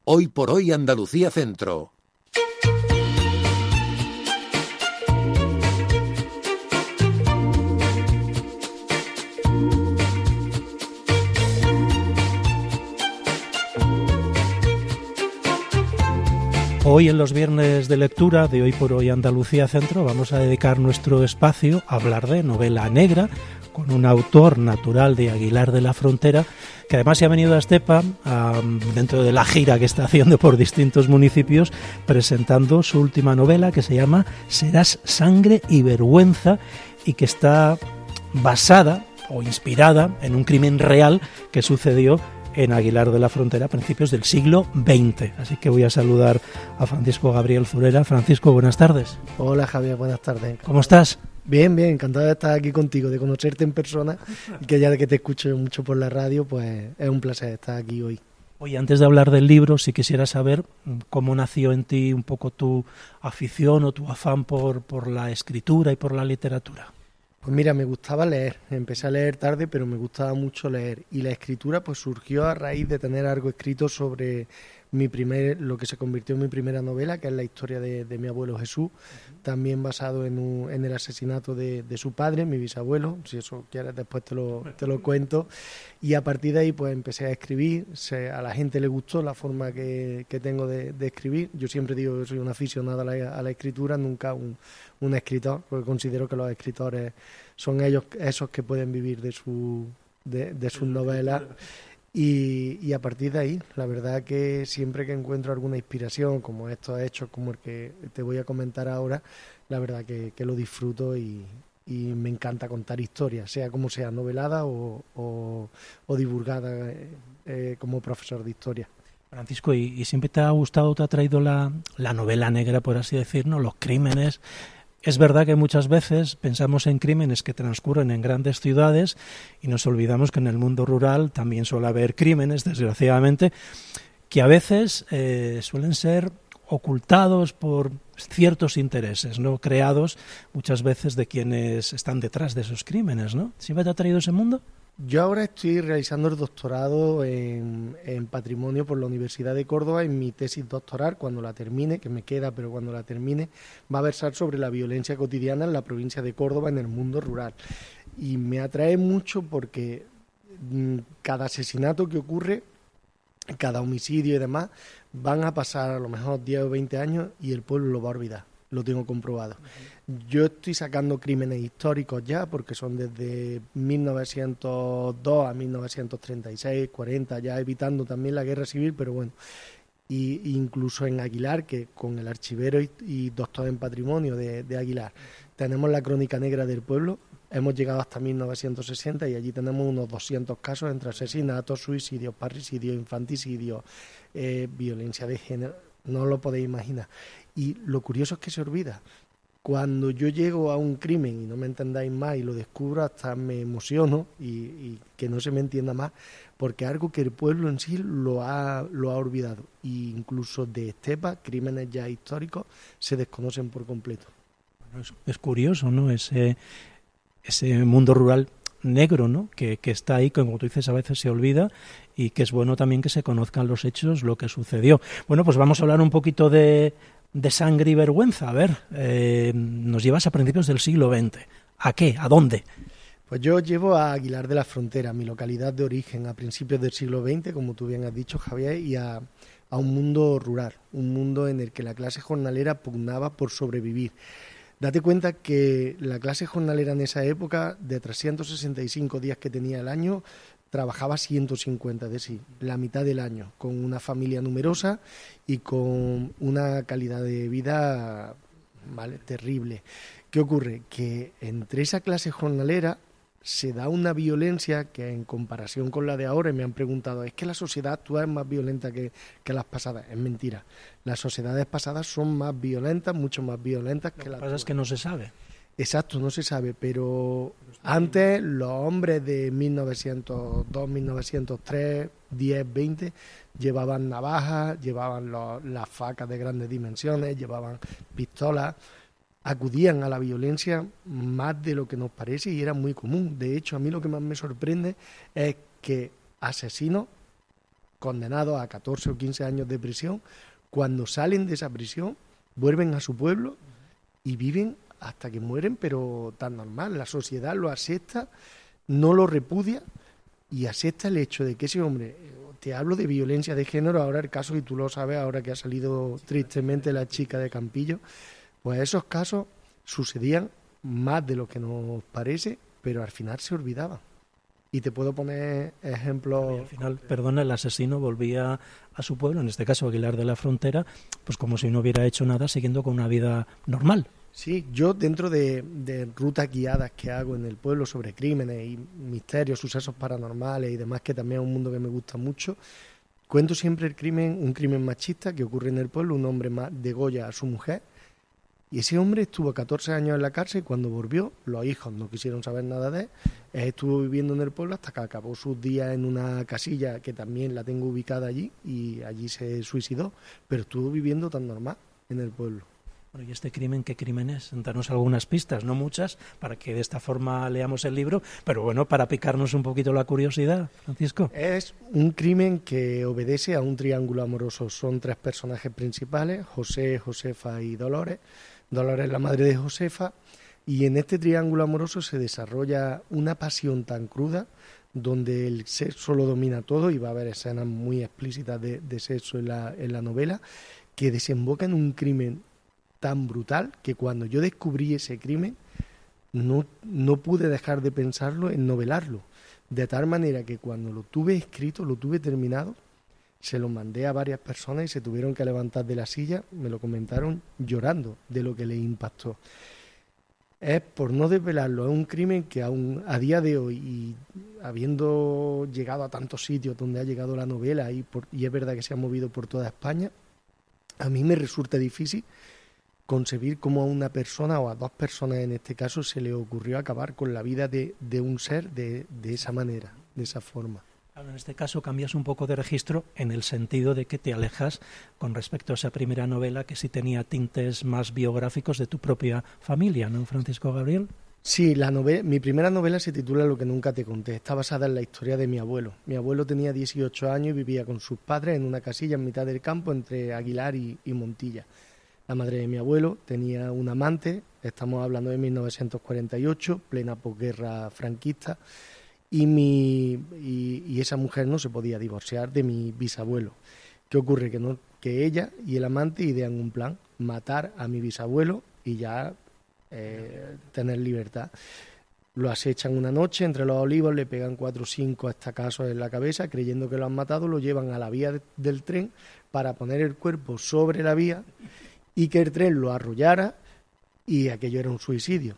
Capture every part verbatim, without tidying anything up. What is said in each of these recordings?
Hoy por hoy Andalucía Centro. Hoy en los viernes de lectura de Hoy por Hoy Andalucía Centro vamos a dedicar nuestro espacio a hablar de novela negra con un autor natural de Aguilar de la Frontera que además se ha venido a Estepa um, dentro de la gira que está haciendo por distintos municipios presentando su última novela que se llama Serás sangre y vergüenza y que está basada o inspirada en un crimen real que sucedió en Aguilar de la Frontera a principios del siglo veinte. Así que voy a saludar a Francisco Gabriel Zurera. Francisco, buenas tardes. Hola Javier, buenas tardes. ¿Cómo estás? Bien, bien, encantado de estar aquí contigo, de conocerte en persona y que ya de que te escucho mucho por la radio, pues es un placer estar aquí hoy. Oye, antes de hablar del libro, si quisiera saber cómo nació en ti un poco tu afición o tu afán por, por la escritura y por la literatura. Pues mira, me gustaba leer, empecé a leer tarde, pero me gustaba mucho leer. Y la escritura pues surgió a raíz de tener algo escrito sobre mi primer, lo que se convirtió en mi primera novela, que es la historia de, de mi abuelo Jesús, también basado en, un, en el asesinato de, de su padre, mi bisabuelo, si eso quieres después te lo, te lo cuento. Y a partir de ahí pues empecé a escribir, se, a la gente le gustó la forma que, que tengo de, de escribir. Yo siempre digo que soy un aficionado a la, a la escritura, nunca un, un escritor, porque considero que los escritores son ellos esos que pueden vivir de, su, de, de sus novelas. Y, y a partir de ahí, la verdad que siempre que encuentro alguna inspiración, como estos hechos, como el que te voy a comentar ahora, la verdad que, que lo disfruto y, y me encanta contar historias, sea como sea, novelada o, o, o divulgada eh, eh, como profesor de historia. Francisco, ¿y, y siempre te ha gustado, te ha traído la, la novela negra, por así decirlo, los crímenes? Es verdad que muchas veces pensamos en crímenes que transcurren en grandes ciudades y nos olvidamos que en el mundo rural también suele haber crímenes, desgraciadamente, que a veces eh, suelen ser ocultados por ciertos intereses, ¿no? Creados muchas veces de quienes están detrás de esos crímenes, ¿no? ¿Siempre te ha traído ese mundo? Yo ahora estoy realizando el doctorado en, en Patrimonio por la Universidad de Córdoba. En mi tesis doctoral, cuando la termine, que me queda, pero cuando la termine, va a versar sobre la violencia cotidiana en la provincia de Córdoba, en el mundo rural. Y me atrae mucho porque mmm, cada asesinato que ocurre, cada homicidio y demás, van a pasar a lo mejor diez o veinte años y el pueblo lo va a olvidar. Lo tengo comprobado. Yo estoy sacando crímenes históricos ya, porque son desde mil novecientos dos a mil novecientos treinta y seis, cuarenta, ya evitando también la guerra civil, pero bueno. Y incluso en Aguilar, que con el archivero y, y doctor en patrimonio de, de Aguilar, tenemos la crónica negra del pueblo. Hemos llegado hasta mil novecientos sesenta y allí tenemos unos doscientos casos entre asesinatos, suicidios, parricidios, infanticidios, eh, violencia de género. No lo podéis imaginar. Y lo curioso es que se olvida. Cuando yo llego a un crimen y no me entendáis más y lo descubro, hasta me emociono y, y que no se me entienda más, porque es algo que el pueblo en sí lo ha, lo ha olvidado. E incluso de Estepa, crímenes ya históricos, se desconocen por completo. Bueno, es, es curioso, ¿no? Ese, ese mundo rural negro, ¿no? Que, que está ahí, que como tú dices a veces se olvida y que es bueno también que se conozcan los hechos, lo que sucedió. Bueno, pues vamos a hablar un poquito de, de sangre y vergüenza. A ver, eh, nos llevas a principios del siglo veinte. ¿A qué? ¿A dónde? Pues yo llevo a Aguilar de la Frontera, mi localidad de origen, a principios del siglo veinte, como tú bien has dicho, Javier, y a, a un mundo rural, un mundo en el que la clase jornalera pugnaba por sobrevivir. Date cuenta que la clase jornalera en esa época, de trescientos sesenta y cinco días que tenía el año, trabajaba ciento cincuenta de sí, la mitad del año, con una familia numerosa y con una calidad de vida, ¿vale?, terrible. ¿Qué ocurre? Que entre esa clase jornalera se da una violencia que en comparación con la de ahora, y me han preguntado, ¿es que la sociedad actual es más violenta que, que las pasadas? Es mentira. Las sociedades pasadas son más violentas, mucho más violentas que las actuales. Lo que pasa es que no se sabe. Exacto, no se sabe, pero antes los hombres de mil novecientos dos, mil novecientos tres, diez, veinte llevaban navajas, llevaban los, las facas de grandes dimensiones, llevaban pistolas, acudían a la violencia más de lo que nos parece y era muy común. De hecho, a mí lo que más me sorprende es que asesinos condenados a catorce o quince años de prisión, cuando salen de esa prisión, vuelven a su pueblo y viven hasta que mueren, pero tan normal. La sociedad lo acepta, no lo repudia y acepta el hecho de que ese hombre, te hablo de violencia de género, ahora el caso, y tú lo sabes, ahora que ha salido tristemente la chica de Campillo, pues esos casos sucedían más de lo que nos parece, pero al final se olvidaban. Y te puedo poner ejemplos. Y al final, perdona, el asesino volvía a su pueblo, en este caso Aguilar de la Frontera, pues como si no hubiera hecho nada, siguiendo con una vida normal. Sí, yo dentro de, de rutas guiadas que hago en el pueblo sobre crímenes y misterios, sucesos paranormales y demás, que también es un mundo que me gusta mucho, cuento siempre el crimen, un crimen machista que ocurre en el pueblo. Un hombre degolla a su mujer y ese hombre estuvo catorce años en la cárcel y cuando volvió, los hijos no quisieron saber nada de él. Él estuvo viviendo en el pueblo hasta que acabó sus días en una casilla que también la tengo ubicada allí y allí se suicidó, pero estuvo viviendo tan normal en el pueblo. Bueno, ¿y este crimen qué crimen es? Danos algunas pistas, no muchas, para que de esta forma leamos el libro, pero bueno, para picarnos un poquito la curiosidad, Francisco. Es un crimen que obedece a un triángulo amoroso. Son tres personajes principales, José, Josefa y Dolores. Dolores es la madre de Josefa, y en este triángulo amoroso se desarrolla una pasión tan cruda, donde el sexo lo domina todo, y va a haber escenas muy explícitas de, de sexo en la, en la novela, que desemboca en un crimen tan brutal que cuando yo descubrí ese crimen no, no pude dejar de pensarlo en novelarlo, de tal manera que cuando lo tuve escrito, lo tuve terminado, se lo mandé a varias personas y se tuvieron que levantar de la silla, me lo comentaron llorando de lo que les impactó. Es, por no desvelarlo, es un crimen que aún a día de hoy, y habiendo llegado a tantos sitios donde ha llegado la novela, y, por, y es verdad que se ha movido por toda España, a mí me resulta difícil concebir cómo a una persona, o a dos personas en este caso, se le ocurrió acabar con la vida de, de un ser de, de esa manera, de esa forma. En este caso cambias un poco de registro en el sentido de que te alejas con respecto a esa primera novela que sí tenía tintes más biográficos de tu propia familia, ¿no, Francisco Gabriel? Sí, la novela, mi primera novela se titula Lo que nunca te conté. Está basada en la historia de mi abuelo. Mi abuelo tenía dieciocho años y vivía con sus padres en una casilla en mitad del campo entre Aguilar y, y Montilla. La madre de mi abuelo tenía un amante, estamos hablando de mil novecientos cuarenta y ocho, plena posguerra franquista, y, mi, y, y esa mujer no se podía divorciar de mi bisabuelo. ¿Qué ocurre? Que, no, que ella y el amante idean un plan, matar a mi bisabuelo y ya eh, tener libertad. Lo acechan una noche entre los olivos, le pegan cuatro o cinco estacazos en la cabeza, creyendo que lo han matado, lo llevan a la vía de, del tren para poner el cuerpo sobre la vía y que el tren lo arrollara, y aquello era un suicidio.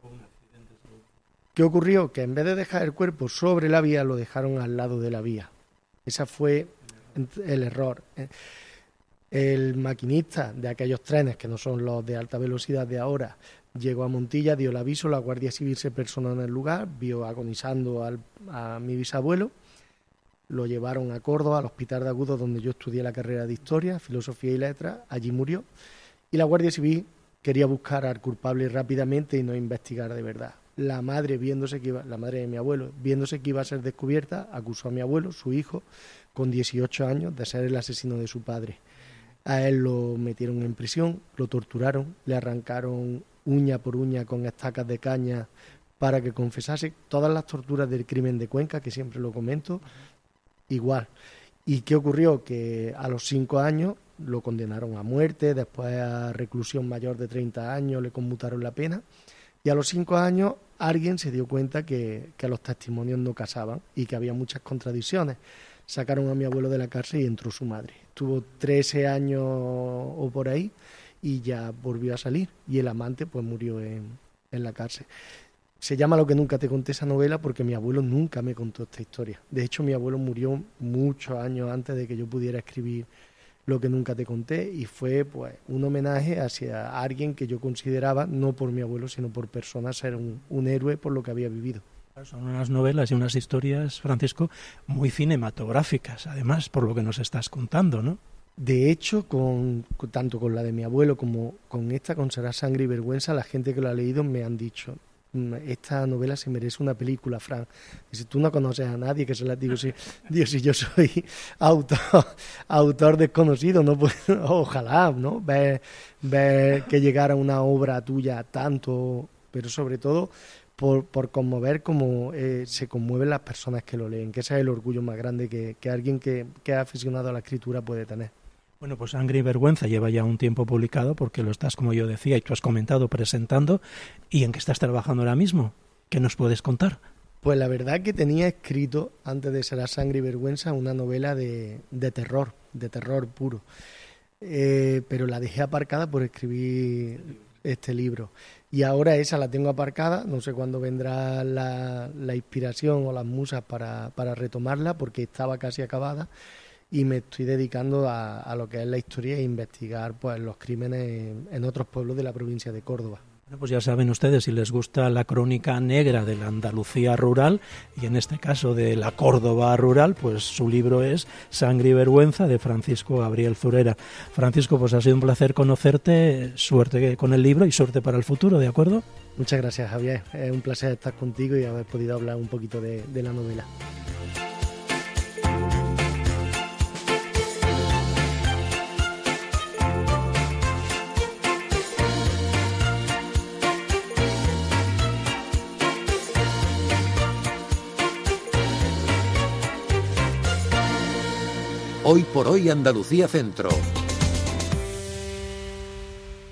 ¿Qué ocurrió? Que en vez de dejar el cuerpo sobre la vía, lo dejaron al lado de la vía. Ese fue el error. El maquinista de aquellos trenes, que no son los de alta velocidad de ahora, llegó a Montilla, dio el aviso, la Guardia Civil se personó en el lugar, vio agonizando al, a mi bisabuelo, lo llevaron a Córdoba, al Hospital de Agudos, donde yo estudié la carrera de Historia, Filosofía y Letras, allí murió, y la Guardia Civil quería buscar al culpable rápidamente y no investigar de verdad. La madre, viéndose que iba, la madre de mi abuelo, viéndose que iba a ser descubierta, acusó a mi abuelo, su hijo, con dieciocho años, de ser el asesino de su padre. A él lo metieron en prisión, lo torturaron, le arrancaron uña por uña con estacas de caña para que confesase. Todas las torturas del crimen de Cuenca, que siempre lo comento, igual. ¿Y qué ocurrió? Que a los cinco años lo condenaron a muerte, después a reclusión mayor de treinta años, le conmutaron la pena, y a los cinco años alguien se dio cuenta que, que los testimonios no casaban y que había muchas contradicciones. Sacaron a mi abuelo de la cárcel y entró su madre. Tuvo trece años o por ahí y ya volvió a salir, y el amante pues murió en, en la cárcel. Se llama Lo que nunca te conté esa novela porque mi abuelo nunca me contó esta historia. De hecho, mi abuelo murió muchos años antes de que yo pudiera escribir Lo que nunca te conté, y fue pues un homenaje hacia alguien que yo consideraba, no por mi abuelo, sino por persona, ser un, un héroe por lo que había vivido. Son unas novelas y unas historias, Francisco, muy cinematográficas, además, por lo que nos estás contando, ¿no? De hecho, con, tanto con la de mi abuelo como con esta, con Será sangre y vergüenza, la gente que lo ha leído me han dicho, esta novela se merece una película, Fran. Dice, tú no conoces a nadie que se la digo, si, digo, si yo soy autor, autor desconocido, no puedo, ojalá, ¿no? Ver, ver que llegara una obra tuya tanto, pero sobre todo por, por conmover como eh, se conmueven las personas que lo leen, que ese es el orgullo más grande que, que alguien que, que es aficionado a la escritura puede tener. Bueno, pues Sangre y Vergüenza lleva ya un tiempo publicado porque lo estás, como yo decía, y tú has comentado, presentando. ¿Y en qué estás trabajando ahora mismo? ¿Qué nos puedes contar? Pues la verdad que tenía escrito, antes de ser Sangre y Vergüenza, una novela de, de terror, de terror puro. Eh, pero la dejé aparcada por escribir este libro. Y ahora esa la tengo aparcada, no sé cuándo vendrá la, la inspiración o las musas para, para retomarla, porque estaba casi acabada. Y me estoy dedicando a, a lo que es la historia e investigar pues los crímenes en, en otros pueblos de la provincia de Córdoba. Bueno, pues ya saben ustedes, si les gusta la crónica negra de la Andalucía rural, y en este caso de la Córdoba rural, pues su libro es Sangre y Vergüenza, de Francisco Gabriel Zurera. Francisco, pues ha sido un placer conocerte, suerte con el libro y suerte para el futuro, ¿de acuerdo? Muchas gracias, Javier. Es un placer estar contigo y haber podido hablar un poquito de, de la novela. Hoy por hoy Andalucía Centro.